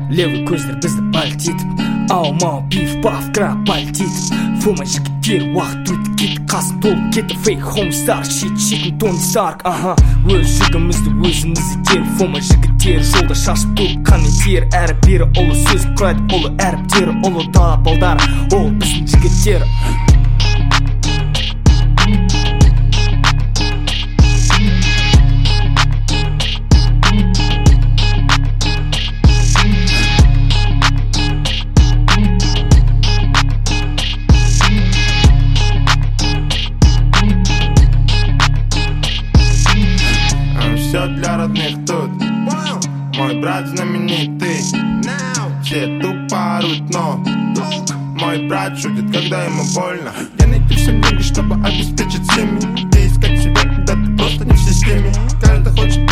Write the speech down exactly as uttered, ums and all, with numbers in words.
Левый көздер бізді бәлтетіп, ау-мау, пиф-паф, крап бәлтетіп. Фома жігіттер уақыт өтіп кетті, қасы толып кетті. Фейк хомстар, шет-шетін Тони Старк. Аха, өз жүгімізді өзіміз етер. Фома жігіттер жолда шашып көк комментер. Әрі бері ұлы сөз құрайды, ұлы әріптері. Ұлы дала балдар, ол біздің жігіттер. Все для родных тут. Мой брат знаменитый. Все тупо орут, но мой брат шутит, когда ему больно. Я найти всем деньги, чтобы обеспечить семью. Ты искать себя, когда ты просто не в системе. Каждый хочет